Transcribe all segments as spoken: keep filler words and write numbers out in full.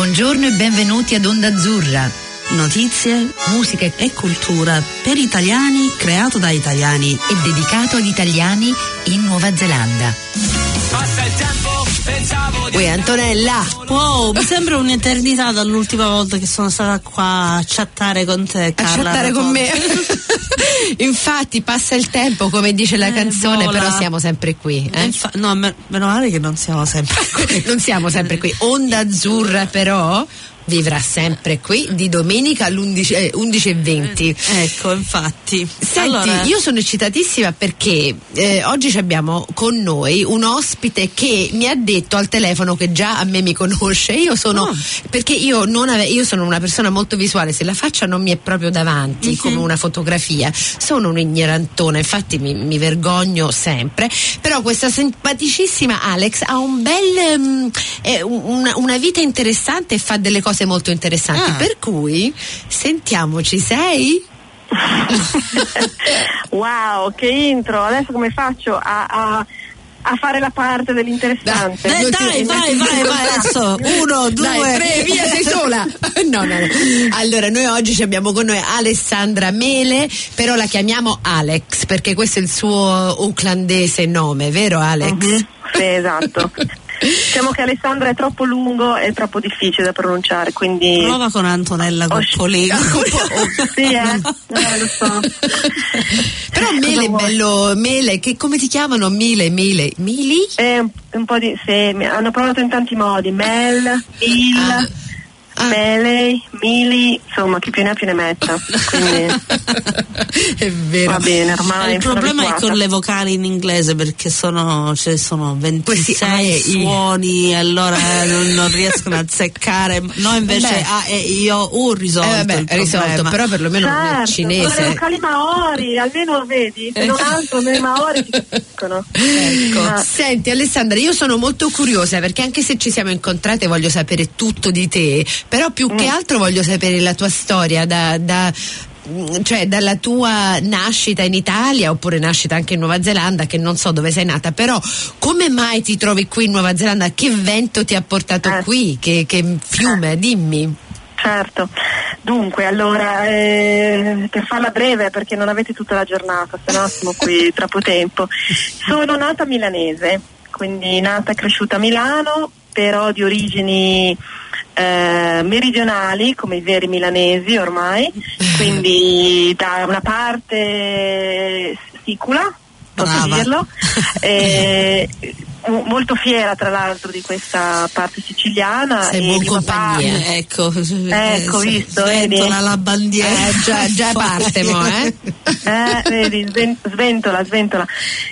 Buongiorno e benvenuti ad Onda Azzurra. Notizie, musica e cultura per italiani, creato da italiani e dedicato agli italiani in Nuova Zelanda. Passa il tempo, pensavo di... Uè, Antonella! Wow, mi sembra un'eternità dall'ultima volta che sono stata qua a chattare con te, Carla. A chattare con me. Infatti passa il tempo, come dice la eh, canzone, vola. però siamo sempre qui. Eh? Infa- no, me- meno male che non siamo sempre qui. Non siamo sempre qui. Onda Azzurra però vivrà sempre qui di domenica all'undici eh, undici e venti. Ecco, infatti. Senti, allora... io sono eccitatissima perché eh, oggi abbiamo con noi un ospite che mi ha detto al telefono che già a me mi conosce. Io sono oh. perché io non ave- io sono una persona molto visuale, se la faccia non mi è proprio davanti mm-hmm. come una fotografia. Sono un'ignorantona, infatti mi, mi vergogno sempre. Però questa simpaticissima Alex ha un bel um, eh, una, una vita interessante e fa delle cose molto interessanti, ah. per cui sentiamoci. Sei? Wow, che intro! Adesso come faccio a, a, a fare la parte dell'interessante? Dai, dai, vai, vai, vai, adesso uno, due, dai, tre, via, sei sola. No, no, no. Allora, noi oggi abbiamo con noi Alessandra Mele, però la chiamiamo Alex perché questo è il suo uclandese nome, vero Alex? Uh-huh. Sì, esatto. Diciamo che Alessandra è troppo lungo e troppo difficile da pronunciare, quindi prova con Antonella Coppolino. Oh, oh, sì, eh, eh, lo so. Però Mele è bello, Mele, che come ti chiamano? Mile, Mile, Mili? Eh, un, un po' di, sì, hanno provato in tanti modi, Mel, Mil, ah. Ah. Mele, Mili, insomma, chi più ne ha più ne metta. Quindi è vero. Va bene, ormai. Il problema è con le vocali in inglese perché sono, ce sono ventisei sì, suoni e allora non, non riescono a azzeccare. Noi invece beh. A e io U risolto. Eh, vabbè, il risolto, però perlomeno certo, non è cinese. Le vocali maori, almeno vedi, se non altro nei maori ti capiscono. Ecco. Ah. Senti Alessandra, io sono molto curiosa perché anche se ci siamo incontrate voglio sapere tutto di te. Però più mm. che altro voglio sapere la tua storia da, da cioè dalla tua nascita in Italia oppure nascita anche in Nuova Zelanda, che non so dove sei nata, però come mai ti trovi qui in Nuova Zelanda? Che vento ti ha portato eh. qui? Che, che fiume? Eh. Dimmi. Certo, dunque allora eh, per farla breve perché non avete tutta la giornata, se no siamo qui troppo tempo. Sono nata milanese, quindi nata e cresciuta a Milano, però di origini Eh, meridionali come i veri milanesi ormai, quindi da una parte sicula, posso Brava. dirlo, eh, molto fiera tra l'altro di questa parte siciliana. Sei e buon mio compagnia. papà, Ecco, ecco eh, visto, vedi? Sventola la bandiera. Eh, già, già parte mo, eh? eh vedi, sventola, sventola.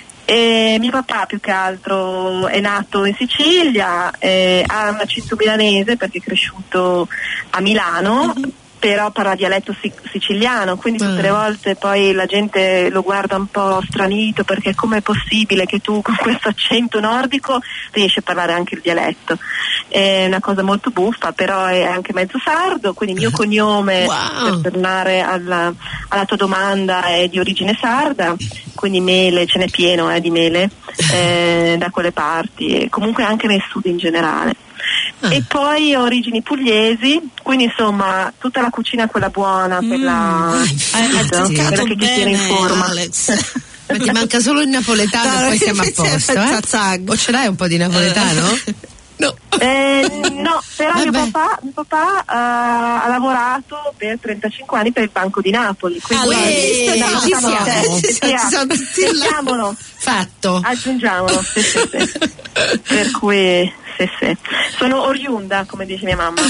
E mio papà più che altro è nato in Sicilia, eh, ha un accento milanese perché è cresciuto a Milano, mm-hmm. però parla dialetto sic- siciliano, quindi tutte mm. le volte poi la gente lo guarda un po' stranito perché com'è possibile che tu con questo accento nordico riesci a parlare anche il dialetto. È una cosa molto buffa, però è anche mezzo sardo, quindi il mio cognome, wow. per tornare alla, alla tua domanda, è di origine sarda, quindi Mele, ce n'è pieno eh, di Mele eh, da quelle parti e comunque anche nel sud in generale. Ah. E poi ho origini pugliesi, quindi insomma tutta la cucina quella buona, quella, mm, capito? sì. Quella che ti tiene in forma. Alex. Ma ti manca solo il napoletano e poi siamo a posto, eh? O ce l'hai un po' di napoletano? No. Eh, no, però mio papà, mio papà uh, ha lavorato per trentacinque anni per il Banco di Napoli. Quindi allora, eh, no, ci siamo, siamo, ci siamo, ci siamo tutti là. Fatto. Aggiungiamolo, sì, sì, sì. Per cui sì, sì. Sono oriunda, come dice mia mamma.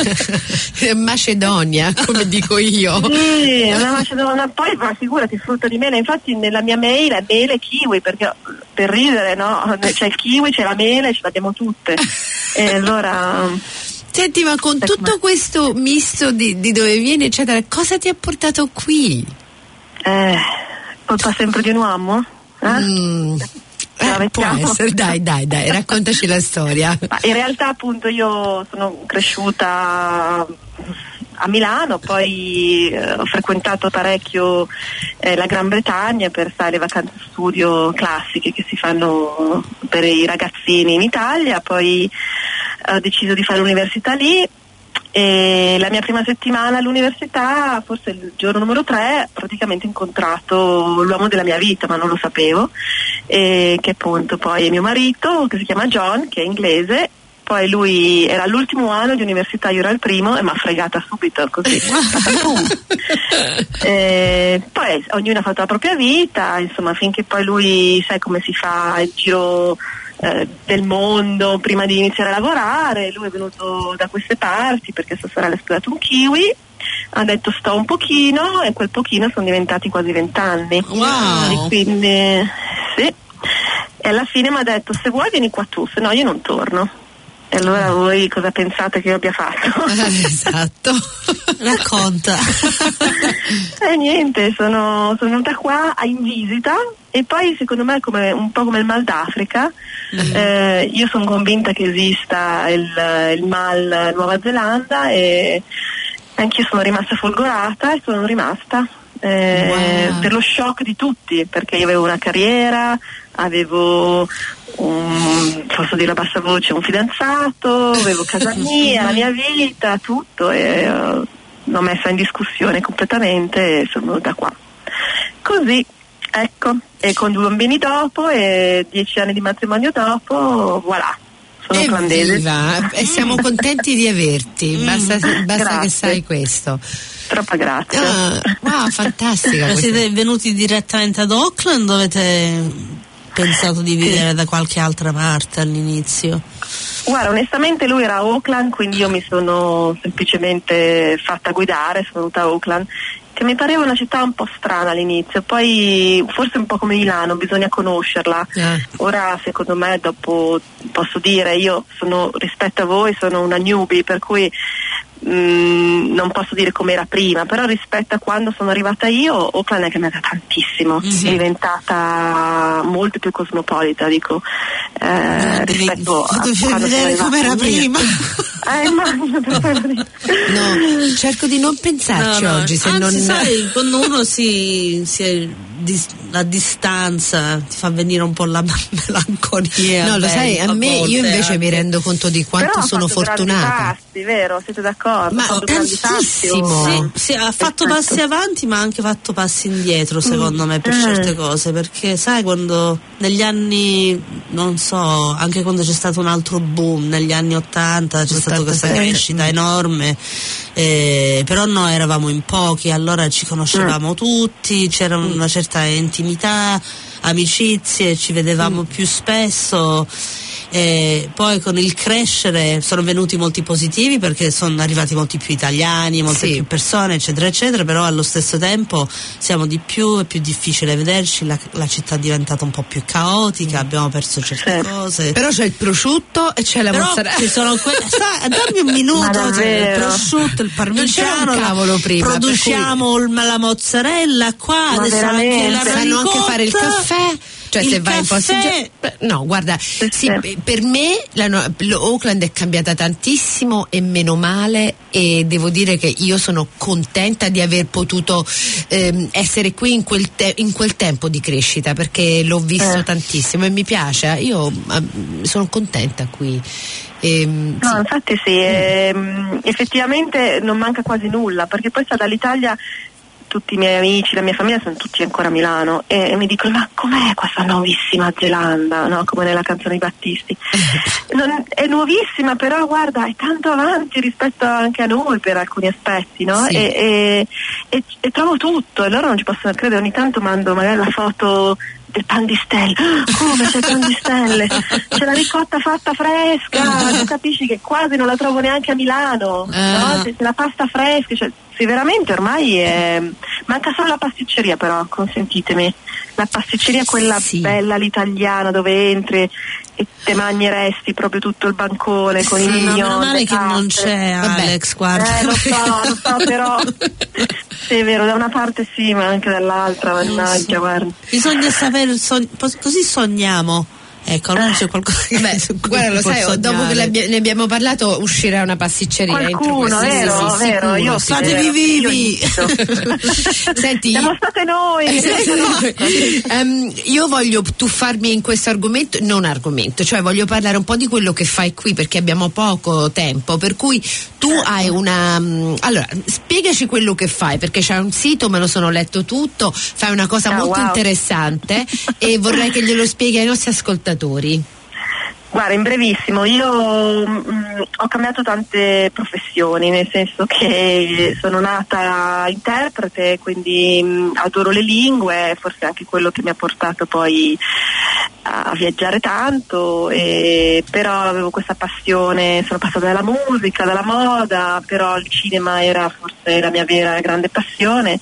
Macedonia, come dico io. Sì, una Macedonia. Poi va, figurati, frutta di mele. Infatti nella mia mail è mele kiwi, perché per ridere, no? C'è il kiwi, c'è la mele, ce l'abbiamo tutte. E allora. Senti, ma con tutto questo misto di, di dove vieni, eccetera, cosa ti ha portato qui? Eh, colpa sempre di un uomo? Eh? Mm. Eh, può essere, dai, dai, dai, raccontaci la storia. Ma in realtà appunto io sono cresciuta a Milano, poi eh, ho frequentato parecchio eh, la Gran Bretagna per fare le vacanze studio classiche che si fanno per i ragazzini in Italia, poi ho deciso di fare l'università lì E la mia prima settimana all'università, forse il giorno numero tre, praticamente ho incontrato l'uomo della mia vita, ma non lo sapevo, e che appunto poi è mio marito, che si chiama John, che è inglese. Poi lui era all'ultimo anno di università, io ero al primo, e mi ha fregata subito così. E poi ognuno ha fatto la propria vita, insomma, finché poi lui, sai come si fa il giro eh, del mondo prima di iniziare a lavorare. Lui è venuto da queste parti perché sua sorella ha studiato un kiwi, ha detto sto un pochino, e quel pochino sono diventati quasi vent'anni. Wow. E quindi sì, e alla fine mi ha detto se vuoi vieni qua tu, se no io non torno. E allora voi cosa pensate che io abbia fatto? Eh, esatto. Racconta. E niente, sono, sono venuta qua in visita, e poi secondo me come un po' come il mal d'Africa, mm. eh, io sono convinta che esista il, il mal Nuova Zelanda, e anch'io sono rimasta folgorata e sono rimasta. Eh, wow. Per lo shock di tutti, perché io avevo una carriera, avevo un, posso dire a bassa voce, un fidanzato, avevo casa mia, la mia vita, tutto, e uh, l'ho messa in discussione completamente e sono venuta qua così, ecco, e con due bambini dopo e dieci anni di matrimonio dopo, voilà, sono olandese. Evviva, e siamo contenti di averti, basta, basta che sai questo. Troppa grazia. Ah, wow, fantastica. Ma siete venuti direttamente ad Auckland o avete pensato di vivere sì. da qualche altra parte all'inizio? Guarda, onestamente lui era a Auckland, quindi io mi sono semplicemente fatta guidare, sono venuta a Auckland, che mi pareva una città un po' strana all'inizio, poi forse un po' come Milano, bisogna conoscerla. Eh. Ora secondo me, dopo posso dire, io sono, rispetto a voi, sono una newbie, per cui Mm, non posso dire com'era prima, però rispetto a quando sono arrivata io, Auckland è cambiata tantissimo, mm-hmm. è diventata molto più cosmopolita, dico, eh, devi, rispetto a devi quando vedere com'era prima. Eh, immagino, no, cerco di non pensarci no, no. oggi, se Anzi, non sai, quando uno si, si è dis, a distanza ti fa venire un po' la melanconia. No, lo sai, a me io invece anche. mi rendo conto di quanto però sono fortunata. Passi, vero? Siete d'accordo? Ma tantissimo. Sì, sì, ha fatto passi avanti, ma ha anche fatto passi indietro, secondo mm. me, per mm. certe cose, perché sai, quando negli anni, non so, anche quando c'è stato un altro boom negli anni ottanta, c'è stata questa crescita enorme, eh, però noi eravamo in pochi, allora ci conoscevamo mm. tutti, c'era mm. una certa intimità, amicizie, ci vedevamo mm. più spesso. E poi con il crescere sono venuti molti positivi, perché sono arrivati molti più italiani, molte sì. più persone, eccetera eccetera, però allo stesso tempo siamo di più, è più difficile vederci, la, la città è diventata un po' più caotica, abbiamo perso certe sì. cose, però c'è il prosciutto e c'è la però mozzarella, ci sono que- sta, dammi un minuto, c'è il prosciutto, il parmigiano, non c'era un cavolo prima, produciamo cui... la mozzarella qua, ma adesso anche la ricotta, sanno anche fare il caffè. Cioè, il se vai caffè... in posti, no, guarda, sì, per me la, Auckland è cambiata tantissimo e meno male, e devo dire che io sono contenta di aver potuto ehm, essere qui in quel, te- in quel tempo di crescita, perché l'ho visto eh. tantissimo e mi piace, io eh, sono contenta qui. Ehm, no, sì. infatti sì, ehm, effettivamente non manca quasi nulla, perché poi sta dall'Italia. Tutti i miei amici, la mia famiglia sono tutti ancora a Milano, e, e mi dicono ma com'è questa nuovissima Zelanda, no? Come nella canzone di Battisti. Non, è nuovissima, però guarda, è tanto avanti rispetto anche a noi per alcuni aspetti, no? Sì. E, e, e, e trovo tutto, e loro non ci possono credere, ogni tanto mando magari la foto del pan di stelle, come c'è il pan di stelle, c'è la ricotta fatta fresca, tu capisci che quasi non la trovo neanche a Milano, uh. no? C'è la pasta fresca, cioè, sì, veramente ormai è... manca solo la pasticceria, però consentitemi, la pasticceria quella sì. bella all'italiana, dove entri e te mangeresti proprio tutto il bancone con sì, i mignon. Meno male che non c'è Alex, guarda. Eh, lo so, lo so, però sì, è vero, da una parte sì, ma anche dall'altra, mannaggia, so. Guarda. Bisogna sapere, sogn- così sogniamo. Ecco, allora c'è qualcosa che beh, guarda, lo sai, sognare. Dopo che ne abbiamo parlato uscirà una pasticceria. Qualcuno, vero, sì, vero, io fatevi vivi. Senti, siamo state noi. um, io voglio tuffarmi in questo argomento, non argomento, cioè voglio parlare un po' di quello che fai qui, perché abbiamo poco tempo, per cui tu hai una allora spiegaci quello che fai, perché c'hai un sito, me lo sono letto tutto, fai una cosa oh, molto wow. interessante e vorrei che glielo spieghi ai nostri ascoltatori. Guarda, in brevissimo, io mh, ho cambiato tante professioni, nel senso che sono nata interprete, quindi mh, adoro le lingue, forse anche quello che mi ha portato poi a viaggiare tanto, e, però avevo questa passione, sono passata dalla musica, dalla moda, però il cinema era forse la mia vera grande passione.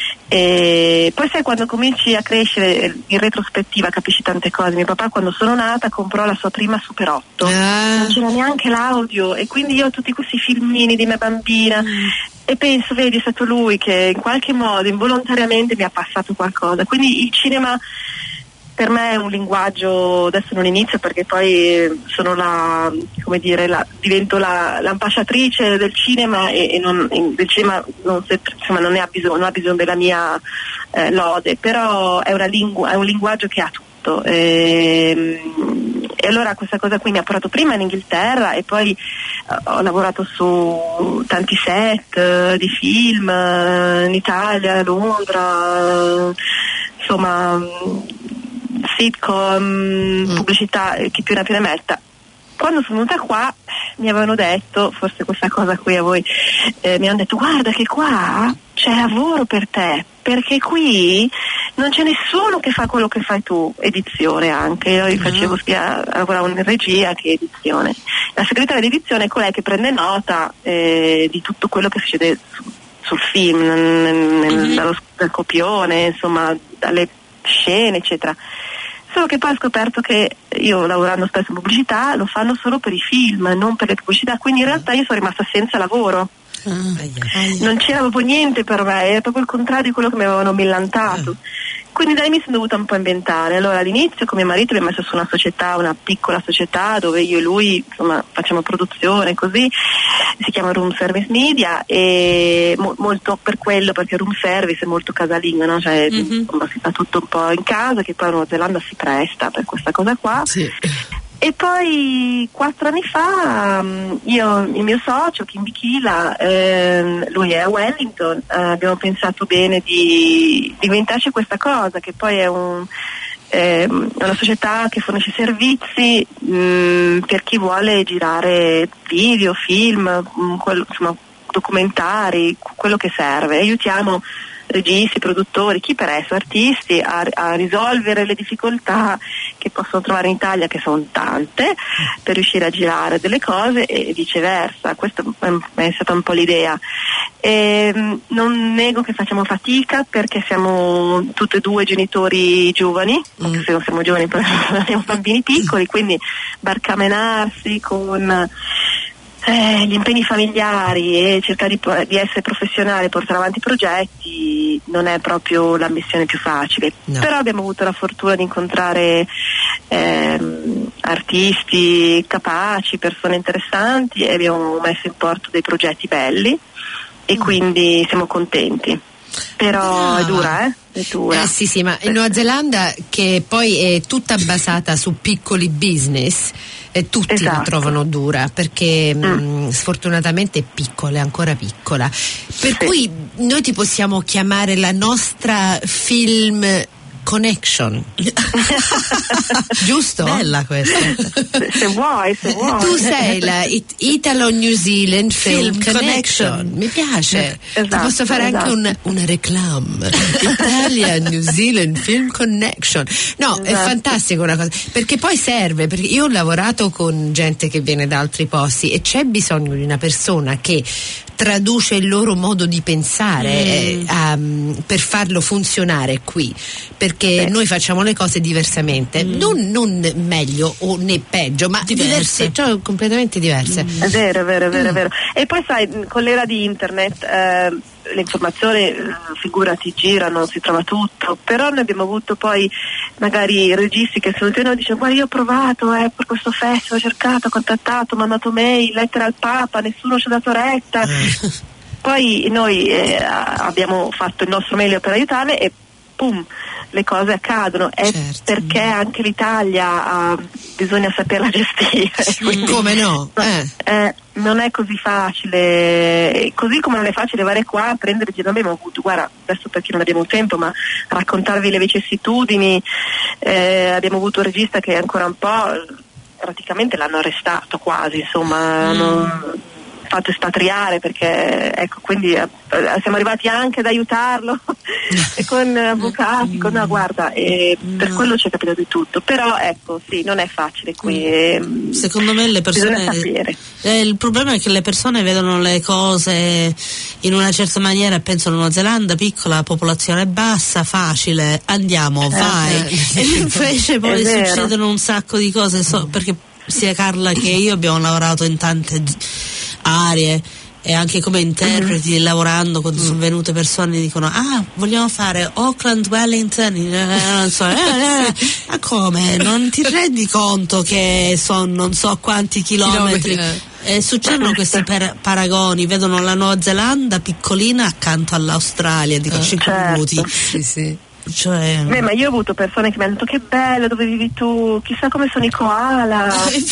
E poi sai, quando cominci a crescere in retrospettiva capisci tante cose. Mio papà, quando sono nata, comprò la sua prima Super otto, Ah. non c'era neanche l'audio, e quindi io ho tutti questi filmini di mia bambina mm. e penso, vedi, è stato lui che in qualche modo involontariamente mi ha passato qualcosa. Quindi il cinema per me è un linguaggio, adesso non inizio perché poi sono la, come dire, la, divento la, l'ambasciatrice del cinema e, e non, del cinema non, se, insomma, non, ne ha bisogno, non ha bisogno della mia eh, lode, però è, una lingua, è un linguaggio che ha tutto. E, e allora questa cosa qui mi ha portato prima in Inghilterra e poi uh, ho lavorato su tanti set uh, di film uh, in Italia, a Londra, uh, insomma sitcom, mm. pubblicità, chi più ne più ne metta. Quando sono venuta qua mi avevano detto, forse questa cosa qui a voi, eh, mi hanno detto: guarda che qua c'è lavoro per te, perché qui non c'è nessuno che fa quello che fai tu, edizione anche, io no. facevo sia, lavoravo in regia che edizione. La segretaria di edizione è quella che prende nota eh, di tutto quello che succede su, sul film, nel, nel, mm-hmm. dallo, dal copione, insomma, dalle scene eccetera. Solo che poi ho scoperto che io, lavorando spesso in pubblicità, lo fanno solo per i film, non per le pubblicità, quindi in realtà io sono rimasta senza lavoro. Ah, non c'era proprio niente per me, era proprio il contrario di quello che mi avevano millantato. Ah. Quindi da lì mi sono dovuta un po' inventare. Allora all'inizio con mio marito abbiamo messo su una società, una piccola società dove io e lui insomma facciamo produzione, così, si chiama Room Service Media, e mo- molto per quello, perché Room Service è molto casalingo, no? Cioè mm-hmm. insomma, si fa tutto un po' in casa, che poi Nuova Zelanda si presta per questa cosa qua. Sì. E poi quattro anni fa io, il mio socio Kim Bichila, ehm, lui è a Wellington, eh, abbiamo pensato bene di, di inventarci questa cosa, che poi è un, ehm, una società che fornisce servizi mh, per chi vuole girare video, film, mh, quello, insomma, documentari, quello che serve. Aiutiamo registi, produttori, chi per esso, artisti a, a risolvere le difficoltà che possono trovare in Italia, che sono tante, per riuscire a girare delle cose e viceversa. Questa è stata un po' l'idea. E, non nego che facciamo fatica perché siamo tutti e due genitori giovani, mm. anche se non siamo giovani, però abbiamo bambini piccoli, quindi barcamenarsi con Eh, gli impegni familiari e cercare di, di essere professionale, portare avanti progetti non è proprio la missione più facile, no. Però abbiamo avuto la fortuna di incontrare ehm, artisti capaci, persone interessanti, e abbiamo messo in porto dei progetti belli e mm. quindi siamo contenti. Però no. è dura, eh? È dura. Eh sì, sì, ma in Nuova Zelanda, che poi è tutta basata su piccoli business, e tutti esatto. la trovano dura perché mm. mh, sfortunatamente è piccola, è ancora piccola. Per sì. cui noi ti possiamo chiamare la nostra film connection. Giusto? Bella questa. se, se vuoi, se vuoi. Tu sei la It- Italo-New Zealand Film, Film Connection. Connection. Mi piace. Esatto, ti posso fare esatto. anche un, una reclame. Italia-New Zealand Film Connection. No, esatto. è fantastica una cosa. Perché poi serve, perché io ho lavorato con gente che viene da altri posti e c'è bisogno di una persona che traduce il loro modo di pensare mm. eh, um, per farlo funzionare qui, perché Beh. noi facciamo le cose diversamente, mm. non, non meglio o né peggio, ma diverse, diverse cioè completamente diverse. Mm. È vero, è vero, è vero, mm. è vero. E poi sai, con l'era di internet eh, le informazioni, figurati, girano, si trova tutto, però noi abbiamo avuto poi magari registi che sono venuti e dicono: guarda, io ho provato eh, per questo festival, ho cercato, ho contattato, ho mandato mail, lettera al Papa, nessuno ci ha dato retta. Poi noi eh, abbiamo fatto il nostro meglio per aiutarle e pum, le cose accadono. È certo. perché anche l'Italia uh, bisogna saperla gestire. Quindi, come no? Eh. Eh, non è così facile, così come non è facile arrivare qua a prendere, noi abbiamo avuto, guarda, adesso perché non abbiamo tempo, ma raccontarvi le vicissitudini, eh, abbiamo avuto un regista che ancora un po' praticamente l'hanno arrestato quasi, insomma, mm. hanno fatto espatriare perché, ecco, quindi eh, siamo arrivati anche ad aiutarlo e con avvocati, con, no, guarda, e no. per quello ci è capitato di tutto, però ecco, sì, non è facile qui. E, secondo me le persone, eh, il problema è che le persone vedono le cose in una certa maniera e pensano Nuova Zelanda piccola, popolazione bassa, facile, andiamo, eh, vai, eh, e invece poi succedono un sacco di cose, so, perché sia Carla che io abbiamo lavorato in tante aree e anche come interpreti, mm-hmm. lavorando, quando sono venute persone dicono ah, vogliamo fare Auckland, Wellington, eh, non so, eh, eh, ma come? Non ti rendi conto che sono non so quanti chilometri? E succedono questi per- paragoni, vedono la Nuova Zelanda piccolina accanto all'Australia, dico cinque certo. minuti. Sì, sì. Cioè... Beh, ma io ho avuto persone che mi hanno detto che bello dove vivi tu, chissà come sono i koala.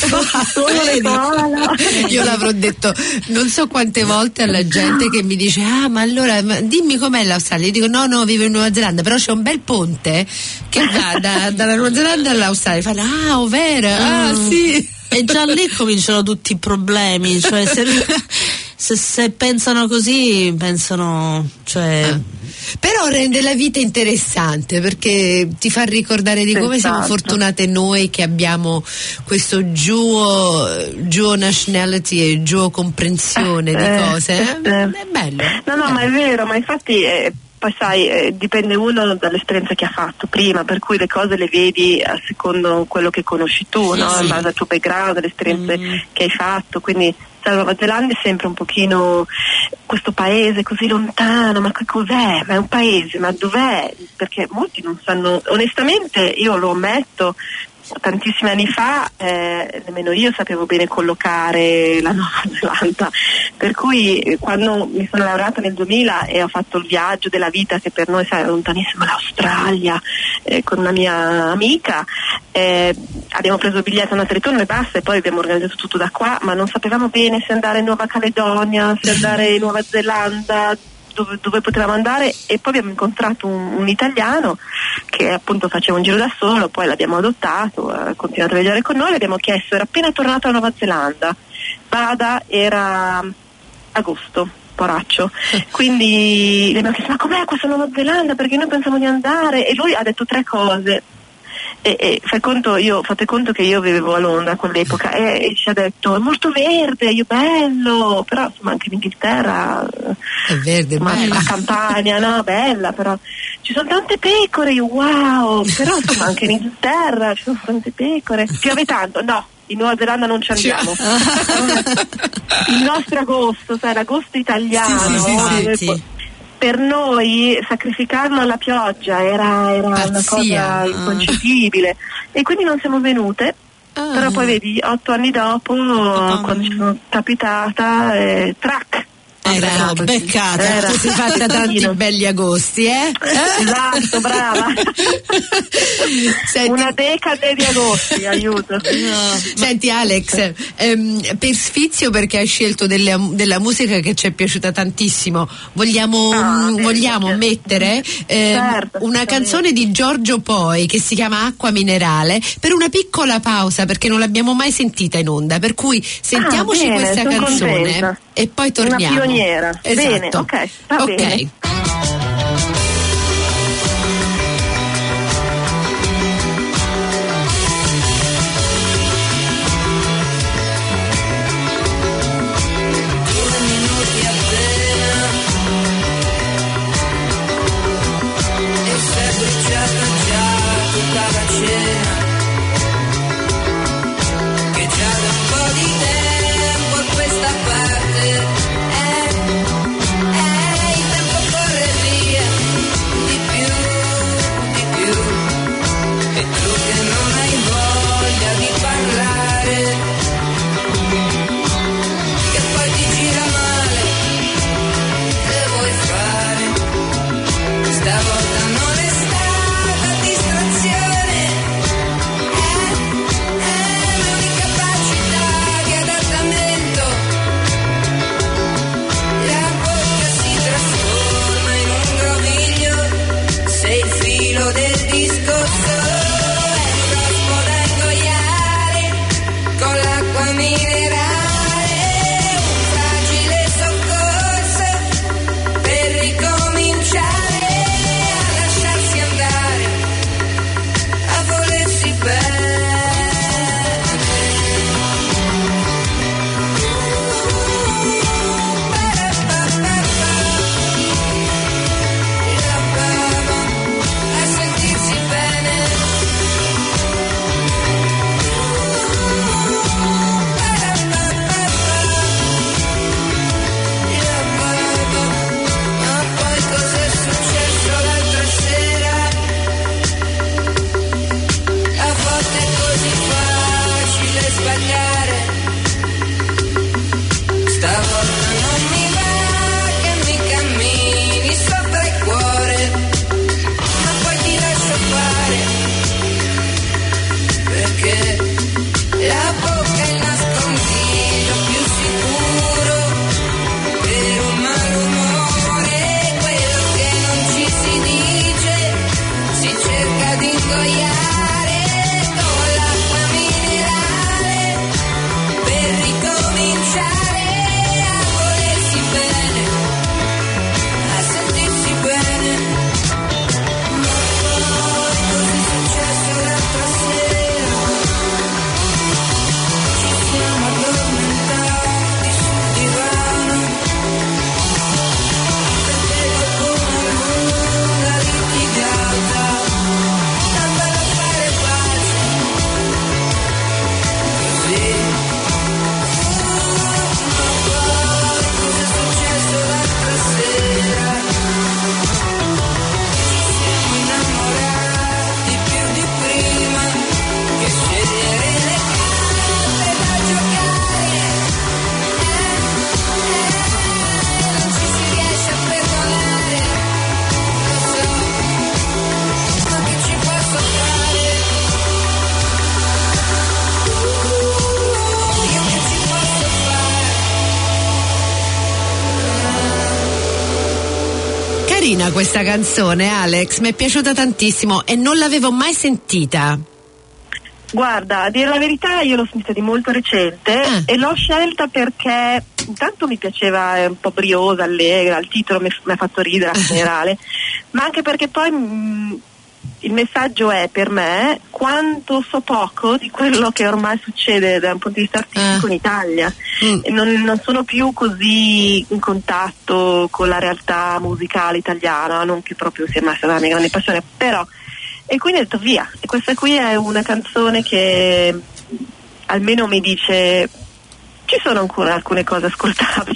Sono le koala. Io l'avrò detto non so quante volte alla gente che mi dice ah ma allora ma dimmi com'è l'Australia, io dico no no vivo in Nuova Zelanda, però c'è un bel ponte che va da, dalla Nuova Zelanda all'Australia, fanno ah ovvero, ah mm. sì, e già lì cominciano tutti i problemi, cioè se, se, se pensano così pensano, cioè ah. Però rende la vita interessante perché ti fa ricordare di come esatto. siamo fortunate noi che abbiamo questo duo, duo nationality e duo comprensione eh, di eh, cose. Eh? Eh. È bello. No, no, eh. ma è vero, ma infatti eh, poi sai, eh, dipende uno dall'esperienza che ha fatto prima, per cui le cose le vedi a secondo quello che conosci tu, sì, no? sì. In base al tuo background, alle esperienze mm. che hai fatto, quindi la Nuova Zelanda è sempre un pochino questo paese così lontano, ma che cos'è? Ma è un paese, ma dov'è? Perché molti non sanno, onestamente io lo ammetto, tantissimi anni fa eh, nemmeno io sapevo bene collocare la Nuova Zelanda, per cui quando mi sono laureata nel duemila e ho fatto il viaggio della vita che per noi sai, è lontanissimo, l'Australia, eh, con una mia amica, eh, abbiamo preso il biglietto andata e ritorno e basta, e poi abbiamo organizzato tutto da qua, ma non sapevamo bene se andare in Nuova Caledonia, se andare in Nuova Zelanda, Dove, dove potevamo andare, e poi abbiamo incontrato un, un italiano che appunto faceva un giro da solo, poi l'abbiamo adottato, ha continuato a viaggiare con noi, l'abbiamo chiesto, era appena tornato alla Nuova Zelanda, vada, era agosto, poraccio, quindi le abbiamo chiesto ma com'è questa Nuova Zelanda, perché noi pensiamo di andare, e lui ha detto tre cose. E, e fai conto, io fate conto che io vivevo a Londra a quell'epoca e, e ci ha detto è molto verde, io bello, però insomma anche in Inghilterra è verde, insomma, bella. la campagna, no, bella, però ci sono tante pecore, io wow, però insomma anche in Inghilterra ci sono tante pecore, piove tanto, no, in Nuova Zelanda non ci andiamo. Il nostro agosto, sai, l'agosto italiano, sì, sì, sì, sì, sì. Per noi sacrificarlo alla pioggia era, era una cosa inconcepibile, e quindi non siamo venute. Ah. Però poi vedi, otto anni dopo, oh, quando ci sono capitata, eh, track. Era no, beccata, era si è fatta tanti belli agosti, eh? Esatto, brava. Senti, una decade di agosti, aiuto. No. Senti Alex, ehm, per sfizio, perché hai scelto delle, della musica che ci è piaciuta tantissimo, vogliamo, ah, mh, vogliamo certo. mettere eh, certo, una canzone di Giorgio Poi che si chiama Acqua Minerale, per una piccola pausa perché non l'abbiamo mai sentita in onda, per cui sentiamoci ah, bene, questa canzone contenta. E poi torniamo. Una pioniera. Esatto. Bene, ok, va okay. bene. È il tempo ricominciare a volersi bene, a sentirsi bene. Ma poi cos'è successo l'altra sera? Ci siamo addormentati sul divano, perché qualcuno l'ha litigata, andare a fare pace, così. Ma poi cos'è successo l'altra sera? Ci siamo innamorati più di prima, che scegliere le carte da giocare, eh, eh, non ci si riesce a perdonare, lo so, ma che ci posso fare? Io che ci posso fare? Carina questa canzone, Alex, mi è piaciuta tantissimo e non l'avevo mai sentita. Guarda, a dire la verità io l'ho sentita di molto recente Ah. e l'ho scelta perché intanto mi piaceva, è un po' briosa, allegra, il titolo mi, mi ha fatto ridere in generale, ma anche perché poi mh, il messaggio è per me quanto so poco di quello che ormai succede da un punto di vista artistico Ah. in Italia. Mm. E non, non sono più così in contatto con la realtà musicale italiana, non che proprio sia mai stata la mia grande passione, però. E quindi ho detto via, e questa qui è una canzone che almeno mi dice ci sono ancora alcune cose ascoltabili.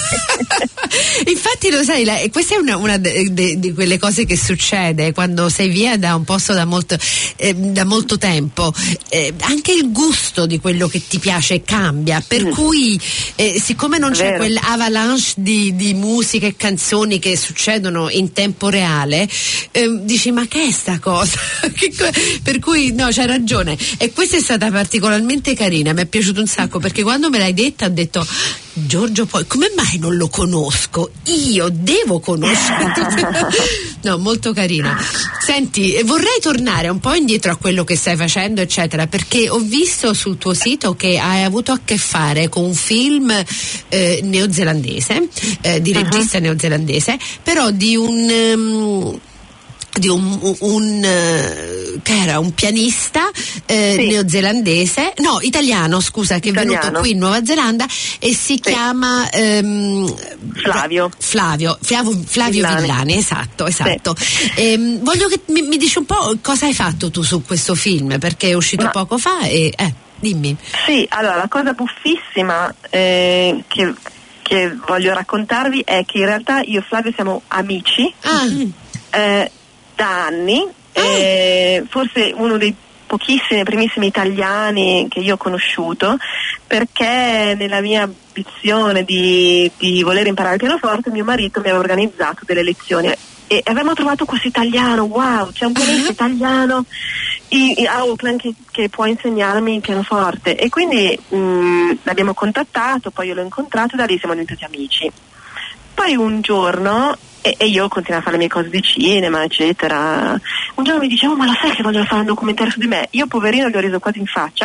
Infatti lo sai, la, e questa è una, una de, de, di quelle cose che succede quando sei via da un posto da molto, eh, da molto tempo, eh, anche il gusto di quello che ti piace cambia, per Mm. cui eh, siccome non c'è Vero. quell'avalanche di, di musica e canzoni che succedono in tempo reale, eh, dici ma che è sta cosa? Che co- per cui no, c'hai ragione, e questa è stata particolarmente carina, mi è piaciuto un sacco perché quando me l'hai detta ho detto Giorgio, poi come mai non lo conosco? Io devo conoscere. No, molto carina. Senti, eh, vorrei tornare un po' indietro a quello che stai facendo, eccetera, perché ho visto sul tuo sito che hai avuto a che fare con un film eh, neozelandese, eh, di regista uh-huh. neozelandese, però di un um, di un, un, un uh, che era un pianista eh, Sì. neozelandese, no, italiano, scusa, che Italiano. è venuto qui in Nuova Zelanda e si chiama ehm, Flavio. Flavio, Flavio, Flavio Villani. Villani, esatto, esatto. Ehm, voglio che mi, mi dici un po' cosa hai fatto tu su questo film, perché è uscito Ma- poco fa e eh, dimmi. Sì, allora la cosa buffissima eh, che, che voglio raccontarvi è che in realtà io e Flavio siamo amici Ah, eh, da anni, eh, forse uno dei pochissimi, primissimi italiani che io ho conosciuto, perché nella mia ambizione di, di voler imparare il pianoforte mio marito mi aveva organizzato delle lezioni e avevamo trovato questo italiano, wow, c'è un pianista italiano i- i- a Auckland che, che può insegnarmi il pianoforte, e quindi mh, l'abbiamo contattato, poi io l'ho incontrato e da lì siamo diventati amici. Poi un giorno, e, e io continuavo a fare le mie cose di cinema, eccetera, un giorno mi dicevo, ma lo sai che vogliono fare un documentario su di me? Io poverino gli ho riso quasi in faccia.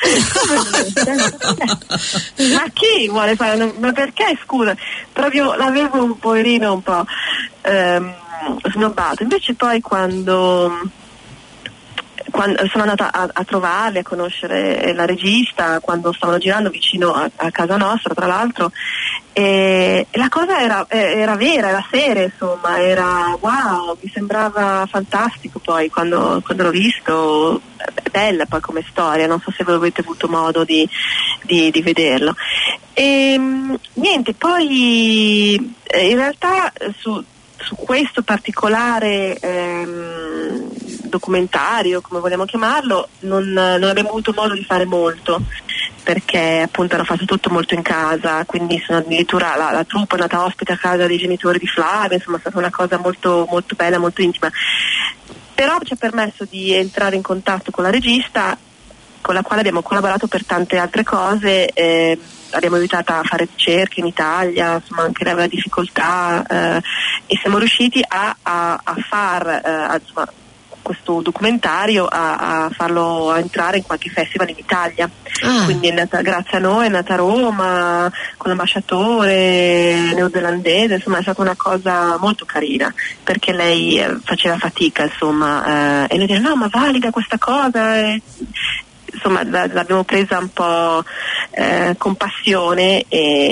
Ma chi vuole fare un... ma perché, scusa? Proprio l'avevo un poverino un po' ehm, snobbato. Invece poi quando... Quando sono andata a, a trovarli, a conoscere la regista, quando stavano girando vicino a, a casa nostra, tra l'altro, e, e la cosa era, era vera, era seria, insomma, era wow, mi sembrava fantastico poi quando, quando l'ho visto, è bella poi come storia, non so se voi avete avuto modo di, di, di vederlo. E, niente, poi in realtà su, su questo particolare ehm, documentario, come vogliamo chiamarlo, non, non abbiamo avuto modo di fare molto, perché appunto hanno fatto tutto molto in casa, quindi sono addirittura la, la troupe è andata ospite a casa dei genitori di Flavio, insomma è stata una cosa molto, molto bella, molto intima, però ci ha permesso di entrare in contatto con la regista, con la quale abbiamo collaborato per tante altre cose, eh, l'abbiamo aiutata a fare ricerche in Italia, insomma anche lei aveva difficoltà, eh, e siamo riusciti a, a, a far eh, a, insomma, questo documentario a, a farlo entrare in qualche festival in Italia. Ah. Quindi è nata, grazie a noi è nata a Roma con l'ambasciatore neozelandese, insomma è stata una cosa molto carina, perché lei eh, faceva fatica, insomma, eh, e noi dicevamo no ma valida questa cosa, eh, insomma l'abbiamo presa un po' eh, con passione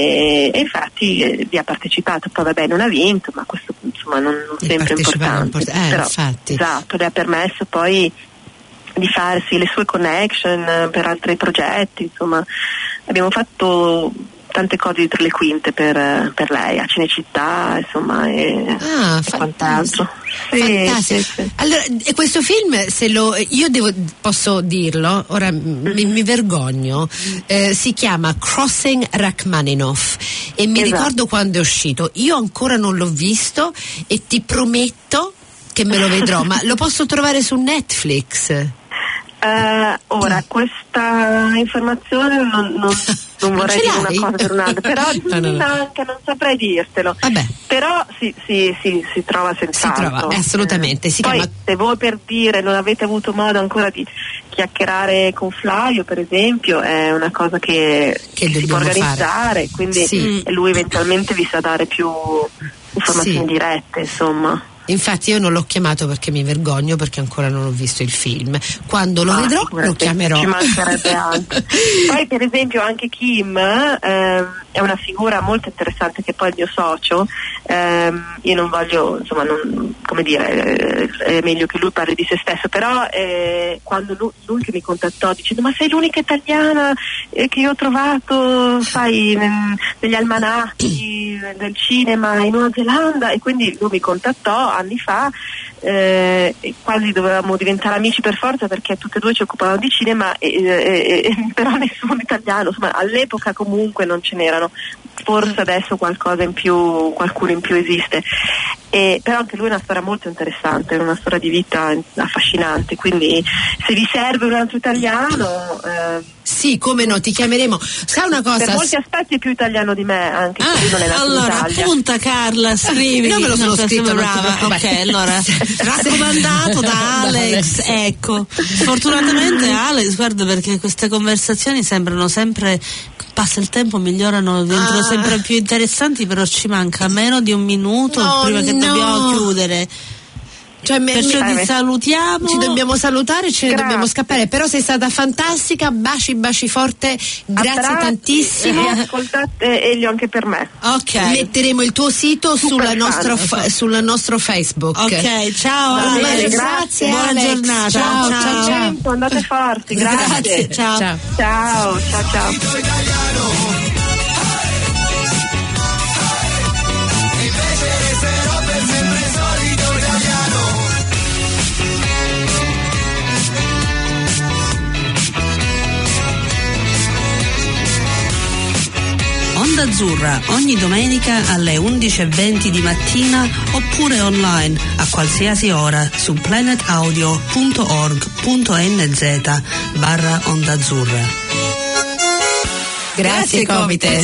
e, e infatti eh, vi ha partecipato. Poi vabbè non ha vinto, ma questo insomma non, non sempre è importante, eh, però infatti. Esatto, le ha permesso poi di farsi le sue connection per altri progetti, insomma abbiamo fatto tante cose dietro le quinte per, per lei, a Cinecittà, insomma, e, ah, e quant'altro. Sì, fantastico. Sì, sì. Allora, e questo film, se lo io devo, posso dirlo, ora mm-hmm. mi, mi vergogno, eh, si chiama Crossing Rachmaninoff e mi esatto. ricordo quando è uscito, io ancora non l'ho visto e ti prometto che me lo vedrò, ma lo posso trovare su Netflix? Uh, ora, questa informazione non, non, non vorrei dire una cosa per un'altra, però no, no, no. Anche non saprei dirtelo. Vabbè. Però si, si, si, si trova senz'altro. Si trova, assolutamente. Si Poi chiama... se voi per dire non avete avuto modo ancora di chiacchierare con Flavio, per esempio, è una cosa che, che si può organizzare, fare. Quindi sì. lui eventualmente vi sa dare più informazioni sì. dirette, insomma. Infatti io non l'ho chiamato perché mi vergogno, perché ancora non ho visto il film. Quando lo ah, vedrò lo chiamerò. Ci mancherebbe anche. Poi per esempio anche Kim eh, è una figura molto interessante, che poi è il mio socio. Eh, io non voglio, insomma, non, come dire, è meglio che lui parli di se stesso, però eh, quando lui, lui che mi contattò dicendo ma sei l'unica italiana eh, che io ho trovato, sai, nel, negli almanacchi del cinema in Nuova Zelanda, e quindi lui mi contattò anni fa, eh, quasi dovevamo diventare amici per forza perché tutte e due ci occupavano di cinema, e, e, e, però nessuno italiano, insomma all'epoca comunque non ce n'erano, forse adesso qualcosa in più, qualcuno in più esiste, e, però anche lui è una storia molto interessante, è una storia di vita affascinante, quindi se vi serve un altro italiano eh, sì, come no, ti chiameremo. Sai una cosa? Per molti aspetti è più italiano di me, anche se lui non è nato allora, in Italia. Appunta Carla, scrivi. Io me lo sono scritto, brava. Ok, allora raccomandato da Alex, ecco. Fortunatamente Alex, guarda, perché queste conversazioni sembrano sempre, passa il tempo, migliorano, diventano ah. sempre più interessanti, però ci manca meno di un minuto no, prima che no. dobbiamo chiudere. Cioè, perciò mi, ti salutiamo. Ci dobbiamo salutare, ce ne dobbiamo scappare. Però sei stata fantastica, baci, baci forte, grazie Abbracci, tantissimo. E ascoltate Elio anche per me. Ok. Metteremo il tuo sito sulla nostra fa- sul nostro Facebook. Ok, ciao Alex. Grazie, buona Alex. giornata. Ciao, ciao. ciao. ciao. Andate forti, grazie. grazie. Ciao. Ciao, ciao, ciao. ciao. Onda Azzurra ogni domenica alle undici e venti di mattina oppure online a qualsiasi ora su planetaudio punto org punto nz barra Onda Azzurra. Grazie, Grazie Comites.